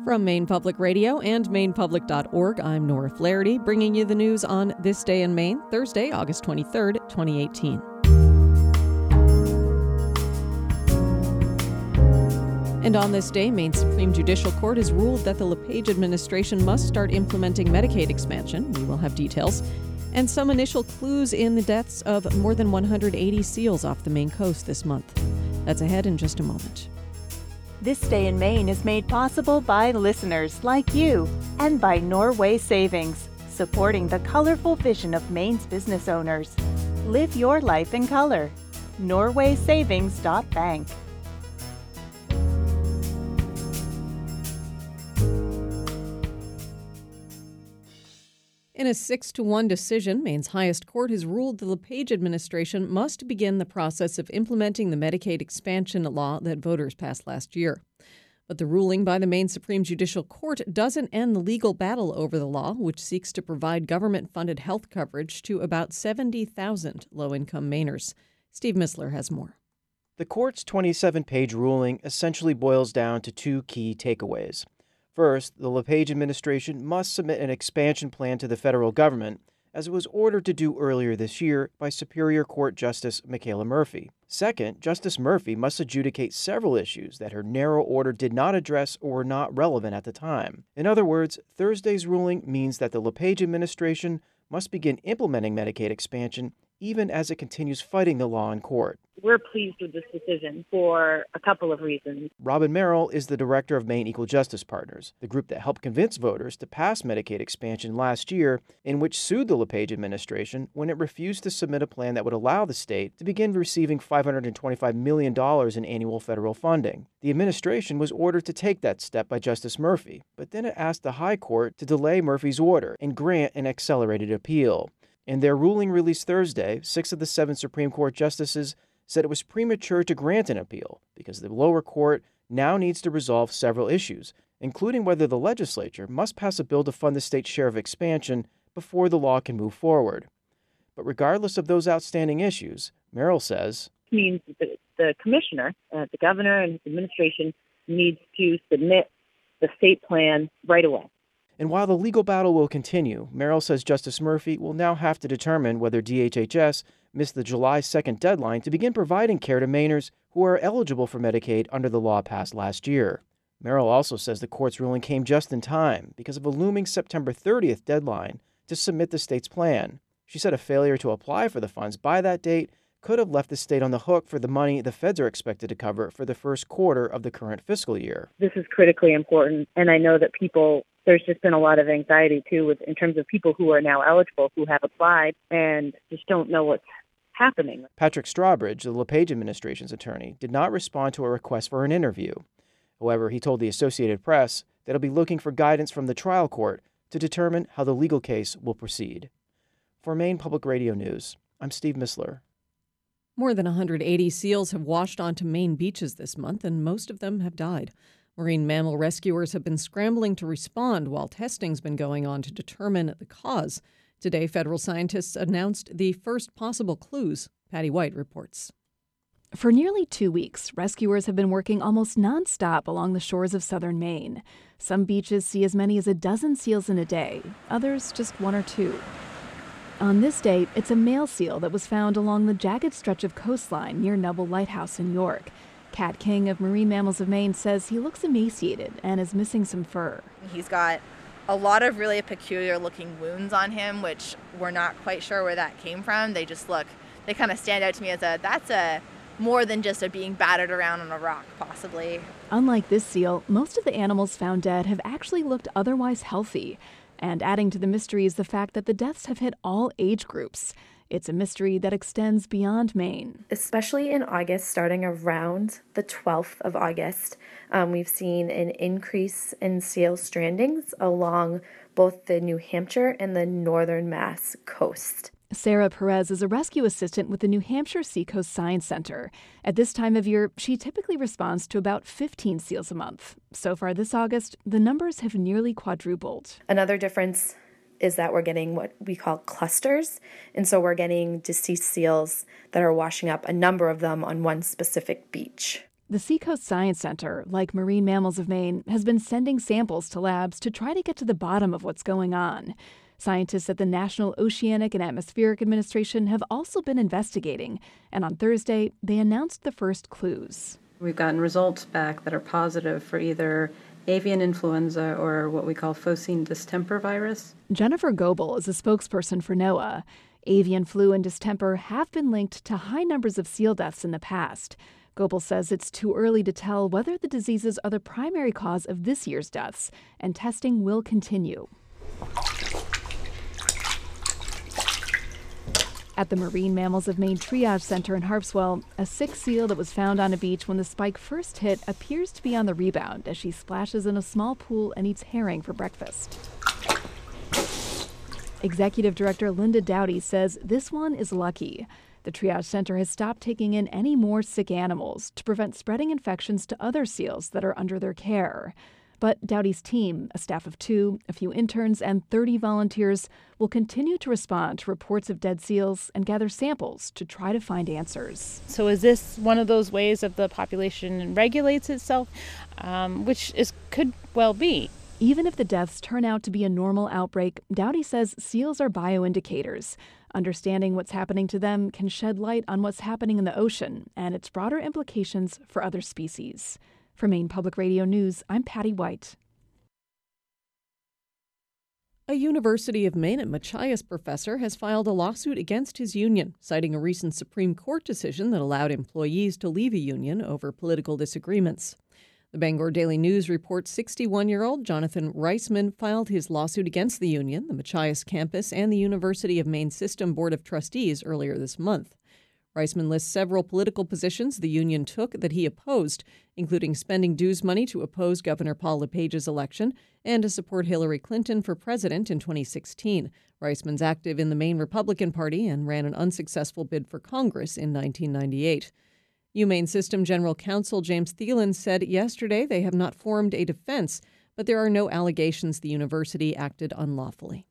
From Maine Public Radio and MainePublic.org, I'm Nora Flaherty, bringing you the news on This Day in Maine, Thursday, August 23rd, 2018. And on this day, Maine Supreme Judicial Court has ruled that the LePage administration must start implementing Medicaid expansion. We will have details. And some initial clues in the deaths of more than 180 seals off the Maine coast this month. That's ahead in just a moment. This Day in Maine is made possible by listeners like you and by Norway Savings, supporting the colorful vision of Maine's business owners. Live your life in color. NorwaySavings.bank. In a 6-1 decision, Maine's highest court has ruled the LePage administration must begin the process of implementing the Medicaid expansion law that voters passed last year. But the ruling by the Maine Supreme Judicial Court doesn't end the legal battle over the law, which seeks to provide government-funded health coverage to about 70,000 low-income Mainers. Steve Missler has more. The court's 27-page ruling essentially boils down to two key takeaways. First, the LePage administration must submit an expansion plan to the federal government, as it was ordered to do earlier this year by Superior Court Justice Michaela Murphy. Second, Justice Murphy must adjudicate several issues that her narrow order did not address or were not relevant at the time. In other words, Thursday's ruling means that the LePage administration must begin implementing Medicaid expansion even as it continues fighting the law in court. We're pleased with this decision for a couple of reasons. Robin Merrill is the director of Maine Equal Justice Partners, the group that helped convince voters to pass Medicaid expansion last year, in which sued the LePage administration when it refused to submit a plan that would allow the state to begin receiving $525 million in annual federal funding. The administration was ordered to take that step by Justice Murphy, but then it asked the High Court to delay Murphy's order and grant an accelerated appeal. In their ruling released Thursday, 6 of the 7 Supreme Court justices said it was premature to grant an appeal because the lower court now needs to resolve several issues, including whether the legislature must pass a bill to fund the state's share of expansion before the law can move forward. But regardless of those outstanding issues, Merrill says, it means that the commissioner, the governor and his administration needs to submit the state plan right away. And while the legal battle will continue, Merrill says Justice Murphy will now have to determine whether DHHS missed the July 2nd deadline to begin providing care to Mainers who are eligible for Medicaid under the law passed last year. Merrill also says the court's ruling came just in time because of a looming September 30th deadline to submit the state's plan. She said a failure to apply for the funds by that date could have left the state on the hook for the money the feds are expected to cover for the first quarter of the current fiscal year. This is critically important, and I know that there's just been a lot of anxiety, too, in terms of people who are now eligible, who have applied, and just don't know what's happening. Patrick Strawbridge, the LePage administration's attorney, did not respond to a request for an interview. However, he told the Associated Press that he'll be looking for guidance from the trial court to determine how the legal case will proceed. For Maine Public Radio News, I'm Steve Missler. More than 180 seals have washed onto Maine beaches this month, and most of them have died. Marine mammal rescuers have been scrambling to respond while testing's been going on to determine the cause. Today, federal scientists announced the first possible clues. Patty White reports. For nearly 2 weeks, rescuers have been working almost nonstop along the shores of southern Maine. Some beaches see as many as a dozen seals in a day, others just 1 or 2. On this day, it's a male seal that was found along the jagged stretch of coastline near Neville Lighthouse in York. Kat King of Marine Mammals of Maine says he looks emaciated and is missing some fur. He's got a lot of really peculiar looking wounds on him, which we're not quite sure where that came from. They kind of stand out to me as that's more than just being battered around on a rock, possibly. Unlike this seal, most of the animals found dead have actually looked otherwise healthy. And adding to the mystery is the fact that the deaths have hit all age groups. It's a mystery that extends beyond Maine. Especially in August, starting around the 12th of August, we've seen an increase in seal strandings along both the New Hampshire and the northern Mass coast. Sarah Perez is a rescue assistant with the New Hampshire Seacoast Science Center. At this time of year, she typically responds to about 15 seals a month. So far this August, the numbers have nearly quadrupled. Another difference is that we're getting what we call clusters. And so we're getting deceased seals that are washing up, a number of them on one specific beach. The Seacoast Science Center, like Marine Mammals of Maine, has been sending samples to labs to try to get to the bottom of what's going on. Scientists at the National Oceanic and Atmospheric Administration have also been investigating, and on Thursday, they announced the first clues. We've gotten results back that are positive for either avian influenza or what we call phocine distemper virus. Jennifer Goebel is a spokesperson for NOAA. Avian flu and distemper have been linked to high numbers of seal deaths in the past. Goebel says it's too early to tell whether the diseases are the primary cause of this year's deaths, and testing will continue. At the Marine Mammals of Maine Triage Center in Harpswell, a sick seal that was found on a beach when the spike first hit appears to be on the rebound as she splashes in a small pool and eats herring for breakfast. Executive Director Linda Dowdy says this one is lucky. The Triage Center has stopped taking in any more sick animals to prevent spreading infections to other seals that are under their care. But Dowdy's team, a staff of 2, a few interns, and 30 volunteers, will continue to respond to reports of dead seals and gather samples to try to find answers. So is this one of those ways that the population regulates itself, could well be? Even if the deaths turn out to be a normal outbreak, Dowdy says seals are bioindicators. Understanding what's happening to them can shed light on what's happening in the ocean and its broader implications for other species. For Maine Public Radio News, I'm Patty White. A University of Maine at Machias professor has filed a lawsuit against his union, citing a recent Supreme Court decision that allowed employees to leave a union over political disagreements. The Bangor Daily News reports 61-year-old Jonathan Reisman filed his lawsuit against the union, the Machias campus, and the University of Maine System Board of Trustees earlier this month. Reisman lists several political positions the union took that he opposed, including spending dues money to oppose Governor Paul LePage's election and to support Hillary Clinton for president in 2016. Reisman's active in the Maine Republican Party and ran an unsuccessful bid for Congress in 1998. UMaine System General Counsel James Thielen said yesterday they have not formed a defense, but there are no allegations the university acted unlawfully.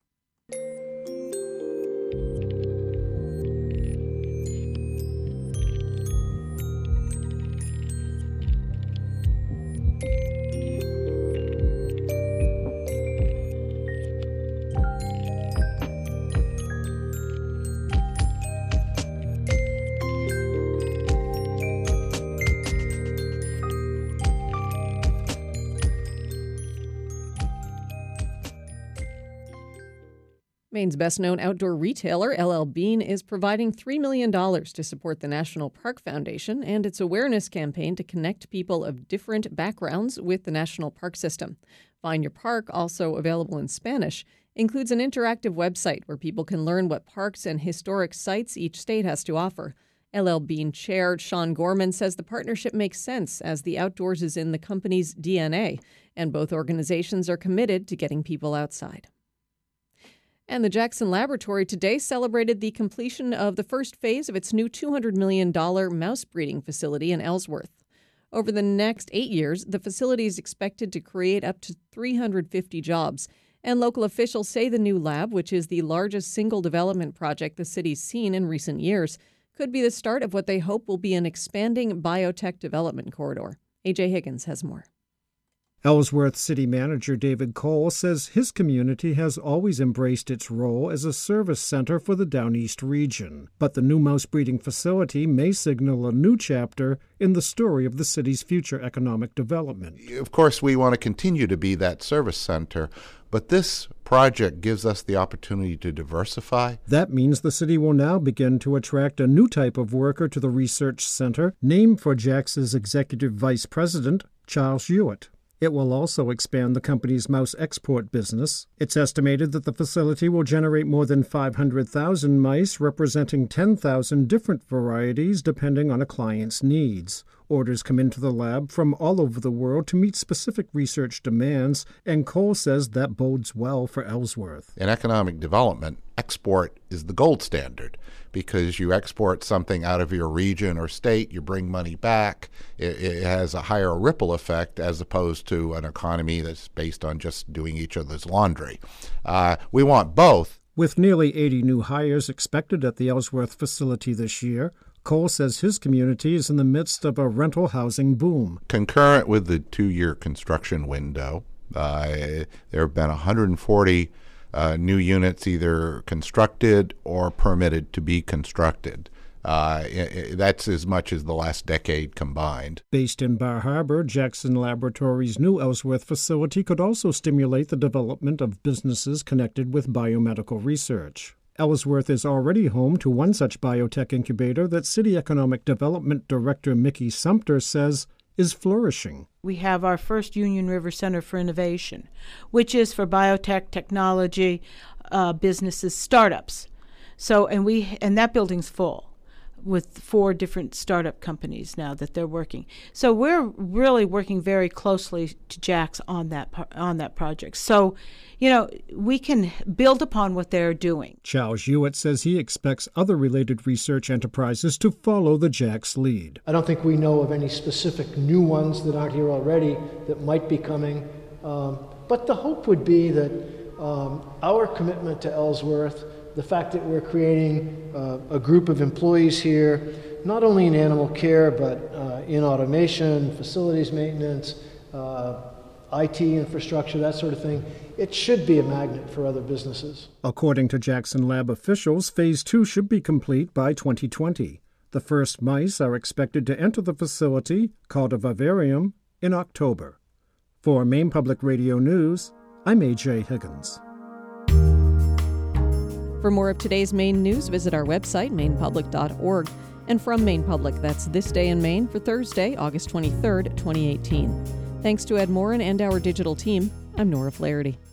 Maine's best-known outdoor retailer, LL Bean, is providing $3 million to support the National Park Foundation and its awareness campaign to connect people of different backgrounds with the National Park System. Find Your Park, also available in Spanish, includes an interactive website where people can learn what parks and historic sites each state has to offer. LL Bean Chair Sean Gorman says the partnership makes sense as the outdoors is in the company's DNA, and both organizations are committed to getting people outside. And the Jackson Laboratory today celebrated the completion of the first phase of its new $200 million mouse breeding facility in Ellsworth. Over the next 8 years, the facility is expected to create up to 350 jobs. And local officials say the new lab, which is the largest single development project the city's seen in recent years, could be the start of what they hope will be an expanding biotech development corridor. A.J. Higgins has more. Ellsworth City Manager David Cole says his community has always embraced its role as a service center for the Down East region. But the new mouse breeding facility may signal a new chapter in the story of the city's future economic development. Of course, we want to continue to be that service center, but this project gives us the opportunity to diversify. That means the city will now begin to attract a new type of worker to the research center, named for JAX's executive vice president, Charles Hewitt. It will also expand the company's mouse export business. It's estimated that the facility will generate more than 500,000 mice, representing 10,000 different varieties depending on a client's needs. Orders come into the lab from all over the world to meet specific research demands, and Cole says that bodes well for Ellsworth. In economic development, export is the gold standard because you export something out of your region or state, you bring money back. It has a higher ripple effect as opposed to an economy that's based on just doing each other's laundry. We want both. With nearly 80 new hires expected at the Ellsworth facility this year, Cole says his community is in the midst of a rental housing boom. Concurrent with the 2-year construction window, there have been 140 new units either constructed or permitted to be constructed. That's as much as the last decade combined. Based in Bar Harbor, Jackson Laboratories' new Ellsworth facility could also stimulate the development of businesses connected with biomedical research. Ellsworth is already home to one such biotech incubator that City Economic Development Director Mickey Sumter says is flourishing. We have our first Union River Center for Innovation, which is for biotech, technology, businesses, startups. And that building's full with 4 different startup companies now that they're working. So we're really working very closely to JAX on that project. So, we can build upon what they're doing. Charles Hewitt says he expects other related research enterprises to follow the JAX lead. I don't think we know of any specific new ones that aren't here already that might be coming. But the hope would be that our commitment to Ellsworth, the fact that we're creating a group of employees here, not only in animal care, but in automation, facilities maintenance, IT infrastructure, that sort of thing, it should be a magnet for other businesses. According to Jackson Lab officials, Phase 2 should be complete by 2020. The first mice are expected to enter the facility, called a vivarium, in October. For Maine Public Radio News, I'm A.J. Higgins. For more of today's Maine news, visit our website, mainepublic.org. And from Maine Public, that's This Day in Maine for Thursday, August 23rd, 2018. Thanks to Ed Morin and our digital team, I'm Nora Flaherty.